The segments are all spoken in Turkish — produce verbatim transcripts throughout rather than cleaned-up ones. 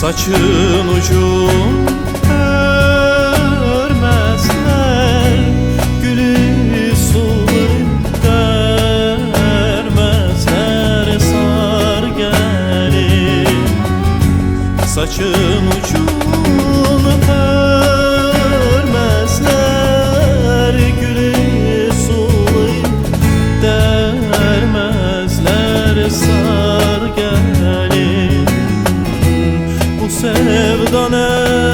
Saçın ucun örmezler, gülü suları dermezler. Sar gelin saçın ucun örmezler, gülü suları dermezler. Sar gelin bu sevda ne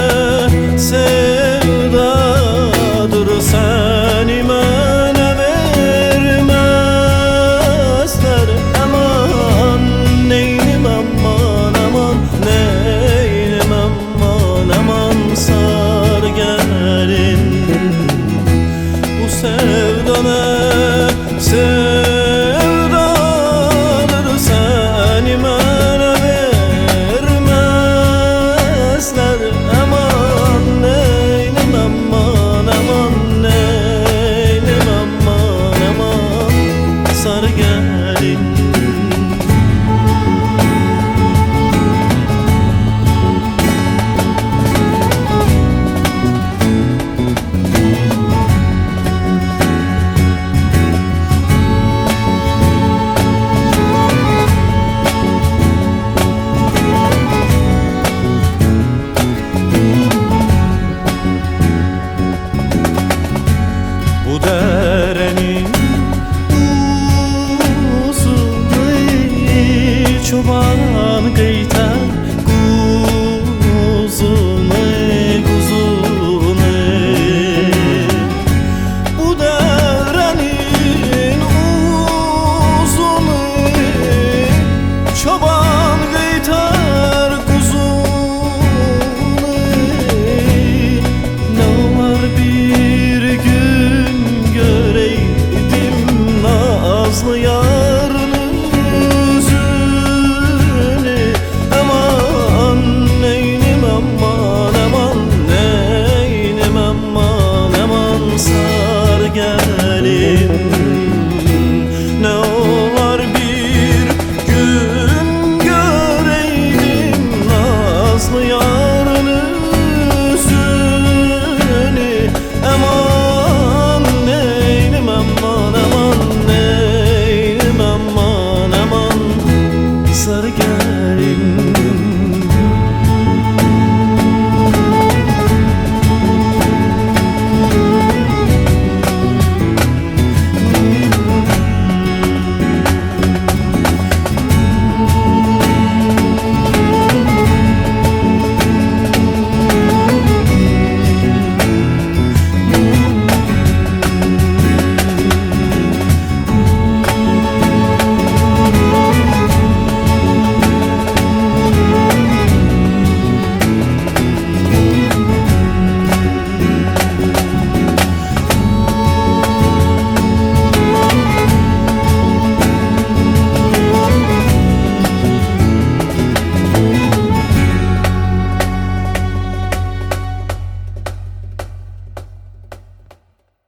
sevdadır, seni bana vermezler. Aman neynim aman aman neynim aman aman. Sar gelin bu sevda ne sevdadır, seni bana vermezler. Aman neynim aman aman neynim aman aman. Sar gelin bu derenin uzun çoban kıyı